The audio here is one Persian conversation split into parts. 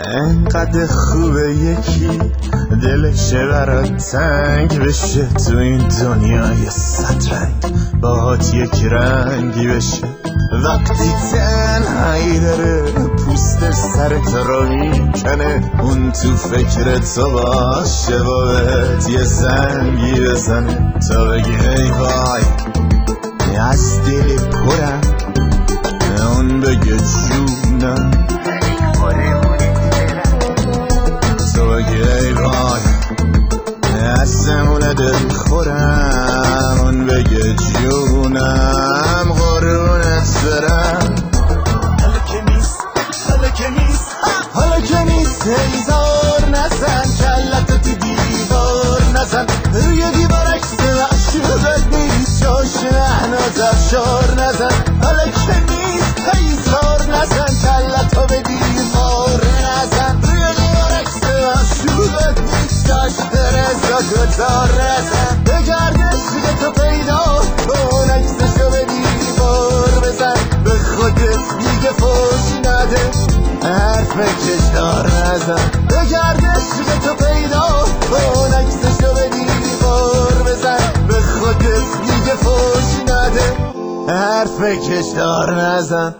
انقدر خوبه یکی دلشه برات تنگ بشه، تو این دنیای صدرنگ باهات یک رنگی بشه. وقتی تنهایی داره پوست سرت رو میکنه، اون تو فکر تو باشه و بهت یه زنگی بزنه تا بگی ای وای از دل پرم، اون بگه جونم تو بگه ای وای اسمونه دل خورم، اون بگه جونم قرونت برم. حالا که نیست هیزار نزن، کلتو تو دیوار نزن، روی دیوار عکس معشوقت نیست، جاش احناز افشار نزن. حالا که نیست هیزار نزن، کلتو به دیوار نزن، روی دیوار عکس معشوقت نیست، جاش رضا گذار نزن. بگردش که تو پیدا کن، عکسشو به دیوار بزن، به خودت دیگه فوش نده، حرف کشدار نزن. بگردش که تو پیدا کن، عکسشو به دیوار بزن، به خودت دیگه فوش نده، حرف کشدار نزن.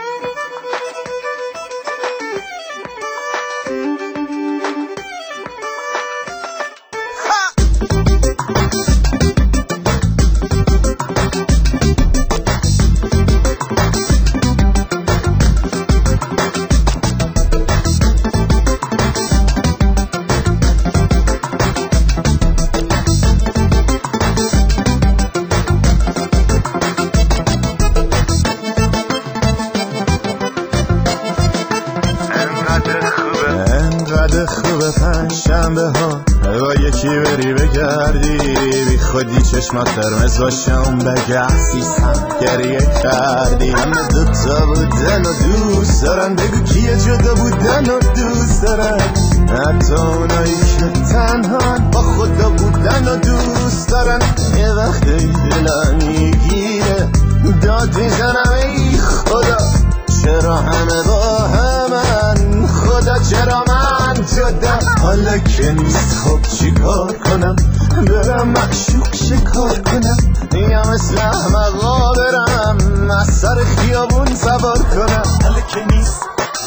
انقدر خوبه پنجشنبه ها با یکی بری بگردی، بی خودی چشمات قرمز باشم بگردیسم گریه کردی. همه دوتا بودن و دوست دارن، بگو کیه جدا بودن و دوست دارن، حتی اونایی که تنهان با خدا بودن و دوست دارن. یه وقتی دلم میگیره داد میزنم ای خدا، چرا همه با همن، خدا چرا من جدا. حالا که نیست خب چی کار کنم، برم معشوق شکار کنم، یا مثل احمقا برم از سر خیابون سوار کنم. حالا که نیست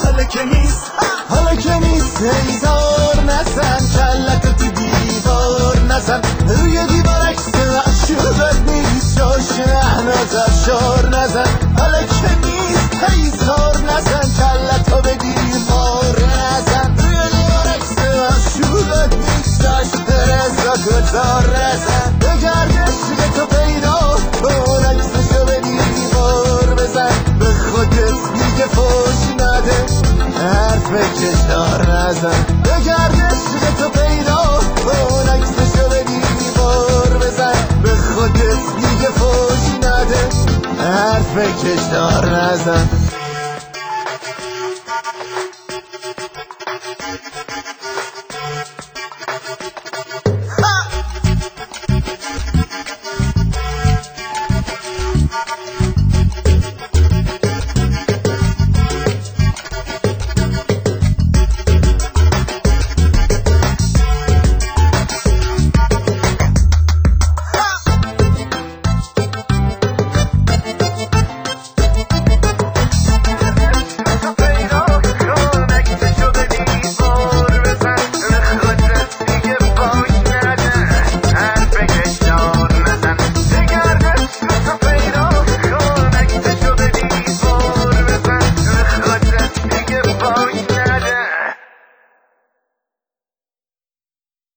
حالا که نیست هیزار نزن، کلتو تو دیوار نزن، روی دیوار عکس معشوقت نیست، جاش احناز افشار نزن. حالا که نیست هیزار نزن، کلتو به دیوار نزن، روی دیوار عکس معشوقت نیست، جاش رضا گذار نزن. بگردش که تو پیدا کن، عکسشو به دیوار بزن، به خودت دیگه فوش نده، حرف کشدار نزن. بگردش که تو پیدا کن، عکسشو به دیوار بزن، به خودت دیگه فوش نده، حرف کشدار نزن.